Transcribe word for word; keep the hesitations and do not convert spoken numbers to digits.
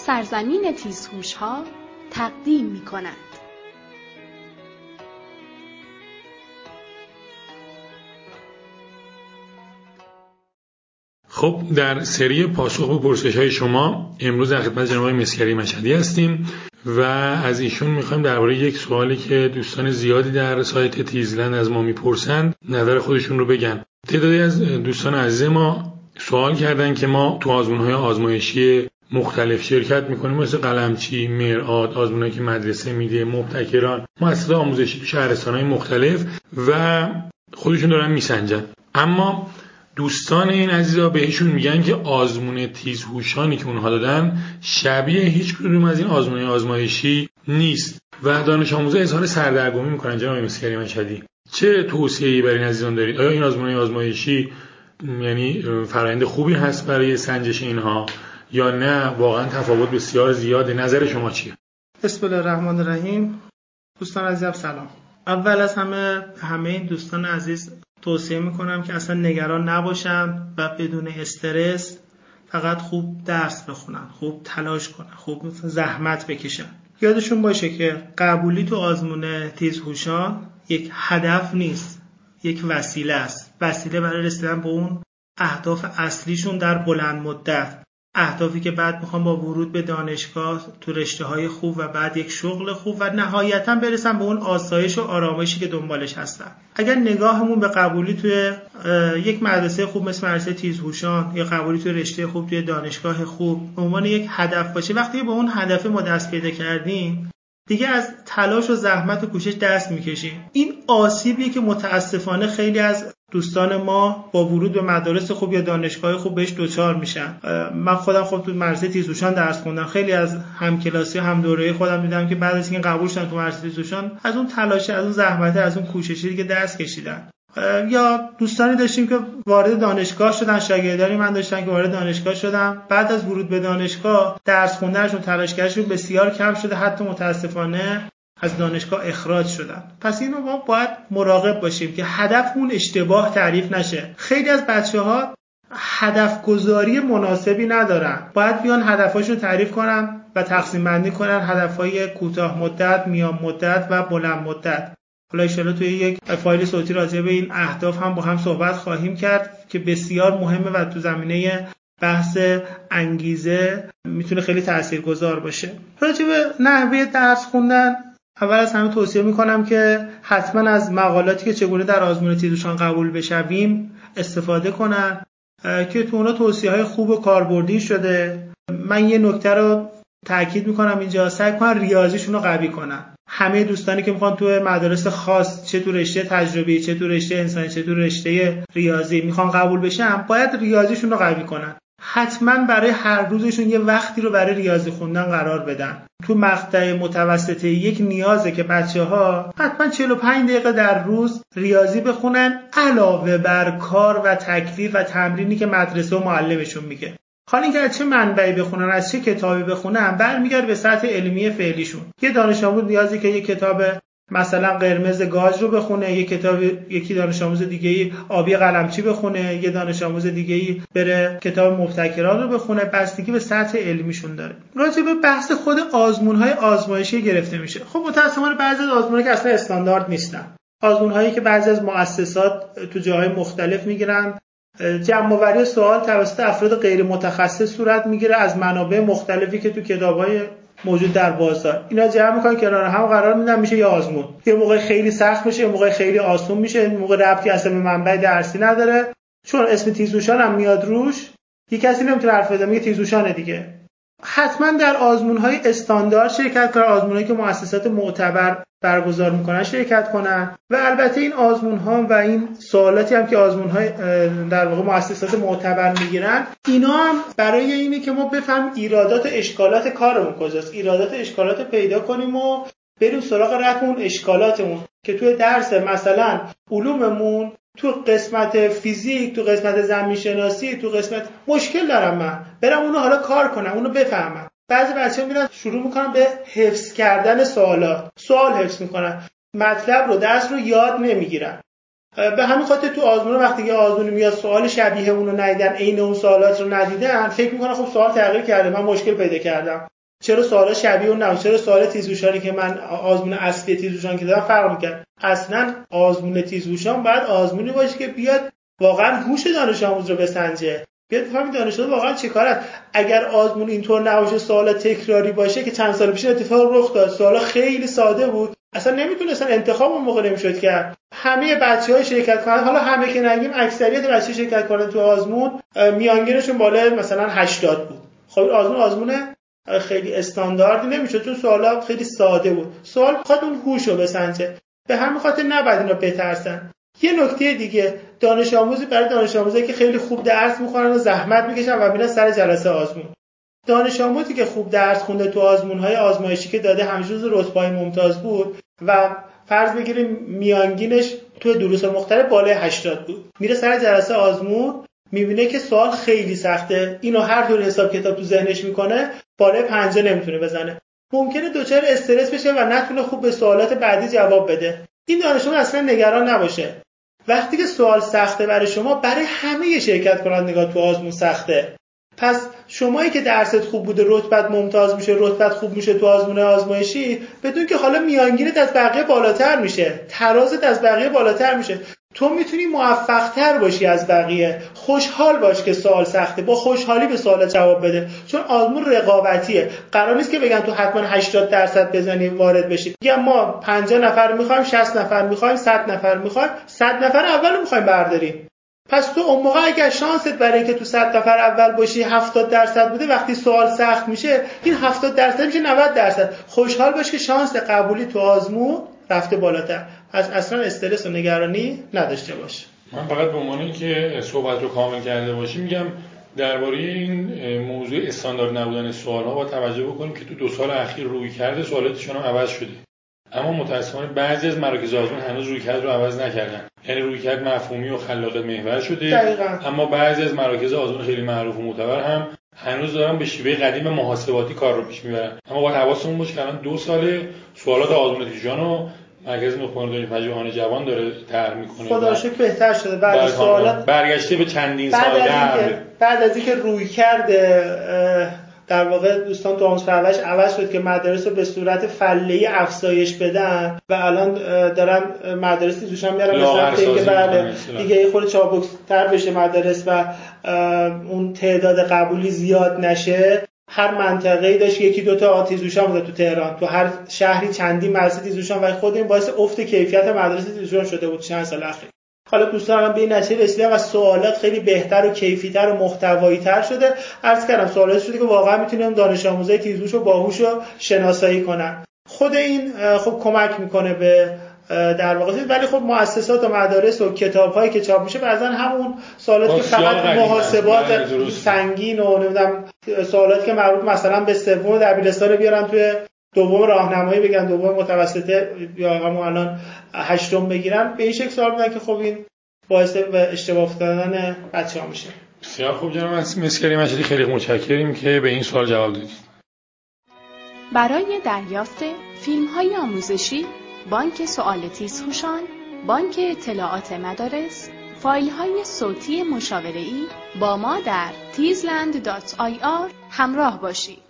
سرزمین تیزهوش‌ها تقدیم می‌کند. خب در سری پاسخ به پرسش‌های شما امروز در خدمت جناب آقای مسگری مشهدی هستیم و از ایشون می‌خوایم درباره یک سوالی که دوستان زیادی در سایت تیزلند از ما می‌پرسند نظر خودشون رو بگن. تعدادی از دوستان عزیز ما سوال کردن که ما تو آزمون‌های آزمایشی مختلف شرکت می‌کنیم، مثل قلمچی، مرآت، آزمونایی که مدرسه میده، مبتکران، مؤسسات آموزشی تو شهرستان‌های مختلف و خودشون دارن میسنجن. اما دوستان این عزیزا بهشون میگن که آزمون تیزهوشانی که اونها دادن شبیه هیچ کدوم از این آزمون‌های آزمایشی نیست و دانش آموزا اظهار سردرگمی میکنن. جناب مسگری مشهدی، چه توصیه‌ای برای این عزیزان دارید؟ آیا این آزمون‌های آزمایشی یعنی فرآیند خوبی هست برای سنجش اینها یا نه واقعا تفاوت بسیار زیاده؟ نظر شما چیه؟ بسم الله الرحمن الرحیم. دوستان عزیزم سلام. اول از همه همه دوستان عزیز توصیه میکنم که اصلا نگران نباشن و بدون استرس فقط خوب درس بخونن، خوب تلاش کنن، خوب زحمت بکشن. یادشون باشه که قبولی تو آزمون تیزهوشان یک هدف نیست، یک وسیله است. وسیله برای رسیدن به اون اهداف اصلیشون در بلند مدت، اهدافی که بعد میخوام با ورود به دانشگاه تو رشته‌های خوب و بعد یک شغل خوب و نهایتاً برسم به اون آسایش و آرامشی که دنبالش هستم. اگر نگاهمون به قبولی توی یک مدرسه خوب مثل مدرسه تیزهوشان یا قبولی توی رشته خوب توی دانشگاه خوب به عنوان یک هدف باشه، وقتی به اون هدف ما دست پیدا کردیم دیگه از تلاش و زحمت و کوشش دست میکشیم. این آسیبیه که متاسفانه خیلی از دوستان ما با ورود به مدارس خوب یا دانشگاه خوب بهش دوچار میشن. من خودم خب تو مدرسه تیزهوشان درس خوندم. خیلی از همکلاسی و هم دوره خودم دیدم که بعد از اینکه قبول شدن تو مدرسه تیزهوشان از اون تلاش، از اون زحمت، از اون کوششی دیگه دست کشیدن. یا دوستانی داشتیم که وارد دانشگاه شدن، شاگردانی من داشتن که وارد دانشگاه شدن، بعد از ورود به دانشگاه درس خوندنشون، تلاشگریشون بسیار کم شده، حتی متاسفانه از دانشگاه اخراج شدن. پس اینو ما باید مراقب باشیم که هدفمون اشتباه تعریف نشه. خیلی از بچه‌ها هدف گذاری مناسبی ندارن. باید بیان هدفاشون تعریف کنن و تقسیم بندی کنن، هدفهای کوتاه مدت، میان مدت و بلند مدت. حالا ان شاءالله توی یک فایل صوتی راجع به این اهداف هم با هم صحبت خواهیم کرد که بسیار مهمه و تو زمینه بحث انگیزه میتونه خیلی تاثیرگذار باشه. راجع به نحوه درس خوندن اول از همه توصیه میکنم که حتما از مقالاتی که چگونه در آزمون تیزهوشان قبول بشویم استفاده کنن که تو اونا توصیه‌های خوب و کاربردی شده. من یه نکته رو تاکید میکنم اینجا، سعی کنن ریاضیشون رو قوی کنن. همه دوستانی که میخوان تو مدارس خاص، چه تو رشته تجربی، چه تو رشته انسانی، چه تو رشته ریاضی میخوان قبول بشن، باید ریاضیشون رو قوی کنن. حتما برای هر روزشون یه وقتی رو برای ریاضی خوندن قرار بدن. تو مقطع متوسطه یک نیازه که بچه‌ها حتما چهل و پنج دقیقه در روز ریاضی بخونن، علاوه بر کار و تکلیف و تمرینی که مدرسه و معلمشون میگه. حالا اینکه از چه منبعی بخونن، از چه کتابی بخونن، برمیگرده به سطح علمی فعلیشون. یه دانش آموز نیازی که یک کتاب مثلا قرمز گاز رو بخونه، یک کتاب یکی دانش آموز دیگه‌ای آبی قلمچی بخونه، یه دانش آموز دیگه‌ای بره کتاب مبتکران رو بخونه، بستگی به سطح علمیشون داره. راجع به بحث خود آزمون‌های آزمایشی گرفته میشه. خب متأسفانه بعضی از آزمون‌ها که اصلا استاندارد نیستن. آزمون‌هایی که بعضی از مؤسسات تو جاهای مختلف میگیرن، جمع‌آوری سوال توسط افراد غیر متخصص صورت میگیره از منابع مختلفی که تو کتاب‌های موجود در بازار. اینا جمع میکنن کنار هم قرار میدن، میشه یه آزمون. یه موقع خیلی سخت میشه، یه موقع خیلی آسون میشه، یه موقع ربطی اصلا به منبع درسی نداره. چون اسم تیزهوشان هم میاد روش، یه کسی نمیتونه حرف بزنه، میگه تیزهوشانه دیگه. حتما در آزمون‌های استاندارد شرکت کنن، آزمونایی که مؤسسات معتبر برگزار میکنن شرکت کنن و البته این آزمون‌ها و این سوالاتی هم که آزمون‌های در واقع مؤسسات معتبر میگیرن، اینا هم برای اینه که ما بفهمیم ایرادات و اشکالات کارمون کجاست، ایرادات و اشکالات پیدا کنیم و بریم سراغ رفع اون اشکالاتمون که توی درس مثلا علوممون، تو قسمت فیزیک، تو قسمت زمین شناسی، تو قسمت مشکل دارم، من برم اونو حالا کار کنم، اونو بفهمم. بعضی بچه‌ها میرن شروع میکنن به حفظ کردن سوالات، سوال حفظ میکنن، مطلب رو درس رو یاد نمیگیرن. به همین خاطر تو آزمون وقتی که آزمون میاد سوال شبیه اون رو ندیدن، عین اون سوالات رو ندیدن، فکر میکنن خب سوال تغییر کرده، من مشکل پیدا کردم. چرا سوالا شبیه اون نبود؟ چرا سوال تیزهوشانی که من آزمون اصلی تیزهوشان که دادم فرق می‌کرد؟ اصلا آزمون تیزهوشان باید آزمونی باشه که بیاد واقعا هوش دانش آموز رو بسنجه، بیاد بفهمید دانش آموز واقعا چیکاره. اگر آزمون اینطور نباشه، سوال تکراری باشه که چند سال پیش اتفاق رخ داد، سوالا خیلی ساده بود، اصلا نمیتونستن انتخاب اون موقع نمیشد کرد. همه بچه‌های شرکت کنن، حالا همه که نگیم اکثریت بچه‌ها شرکت کنن تو آزمون، میانگینشون بالای مثلا هشتاد بود. خب آزمون آزمون خیلی استانداردی نمیشد چون سوالا خیلی ساده بود. سوال میخواد اون هوشو بسنجه، به همین خاطر نباید اینا بترسن. یه نکته دیگه، دانش آموزی برای دانش آموزایی که خیلی خوب درس میخونن و زحمت میکشن و میرن سر جلسه آزمون، دانش آموزی که خوب درس خونده تو آزمون‌های آزمایشی که داده همیشه روز رتبه‌های ممتاز بود و فرض بگیریم میانگینش تو دروس مختلف بالای هشتاد بود، میره سر جلسه آزمون میبینه که سوال خیلی سخته، اینو هر طور حساب کتاب تو ذهنش میکنه بالای پنجاه نمیتونه بزنه، ممکنه دچار استرس بشه و نتونه خوب به سوالات بعدی جواب بده. این دانش آموز اصلا نگران نباشه. وقتی که سوال سخته برای شما، برای همه شرکت کنندگان تو آزمون سخته. پس شمایی که درست خوب بوده رتبت ممتاز میشه، رتبت خوب میشه تو آزمون آزمایشی، بدون که حالا میانگینت از بقیه بالاتر میشه، ترازت از بقیه بالاتر میشه، تو میتونی موفق تر باشی از بقیه. خوشحال باش که سوال سخته، با خوشحالی به سوال جواب بده، چون آزمون رقابتیه. قرار نیست که بگن تو حتما هشتاد درصد بزنی وارد بشی. میگم ما پنجاه نفر میخوایم، شصت نفر میخوایم، صد نفر میخوایم، صد نفر اولو میخوایم برداریم. پس تو اون موقع اگر شانست برای اینکه تو صد نفر اول باشی هفتاد درصد بوده، وقتی سوال سخت میشه این هفتاد درصد میشه نود درصد. خوشحال باش که شانس قبولی تو آزمون رفته بالاتر. پس اصلا استرس و نگرانی نداشته باش. من فقط به عنوان که صحبت رو کامل کرده باشیم میگم درباره این موضوع استاندارد نبودن سوال‌ها با توجه بکنیم که تو دو سال اخیر روی کرده سوالاتشون هم عوض شده، اما متأسفانه بعضی از مراکز آزمون هنوز رویکرد رو عوض نکردن. یعنی رویکرد مفهومی و خلاقیت محور شده دقیقاً. اما بعضی از مراکز آزمون خیلی معروف و معتبر هم هنوز دارن به شیوه قدیم محاسباتی کار رو پیش میبرن. اما باید حواسمون باشه که الان دو سال سوالات آزمون تیجان مرکز نخبگان پژوهان جوان داره طرح میکنه. خدا شکر بهتر شده. بعد سوالات برگشته به چندین سال قبل. بعد از اینکه روی کرده در واقع دوستان تو آموزش پرورش عوض شد که مدارس رو به صورت فله‌ای افزایش بدن و الان دارن مدارسی توشن میارن مثلا اینکه بله دیگه یه خورده چابک‌تر بشه مدارس و اون تعداد قبولی زیاد نشه. هر منطقه‌ای داشت یکی دو تا تیزهوشان بوده تو تهران، تو هر شهری چندین مدرسه تیزهوشان و خود این باعث افت کیفیت مدرسه تیزهوشان شده بود چند سال اخیر. حالا دوستان هم به این نتیجه رسیدن و سوالات خیلی بهتر و کیفی‌تر و محتوایی‌تر شده. عرض کردم سوالات شده که واقعا میتونیم دانش آموزای تیزهوش و باهوش رو شناسایی کنن. خود این خب کمک میکنه به در واقع، ولی خب مؤسسات و مدارس و کتاب‌هایی که چاپ میشه بعضن همون سوالات که فقط محاسبات سنگین و نمیدونم سوالات که مربوط مثلا به سوم دبیرستان بیارن توی دوم راهنمایی بگن، دوم متوسطه یا همون الان هشتم بگیرن، به این شکل سوال میدن که خب این باعث به اشتباه افتادن بچه‌ها میشه. بسیار خوب جناب مسکری مشهدی، خیلی متشکریم که به این سوال جواب دادید. برای دریافت فیلم‌های آموزشی، بانک سوال تیزهوشان، بانک اطلاعات مدارس، فایل‌های صوتی مشاوره‌ای با ما در تیزلند دات آی آر همراه باشید.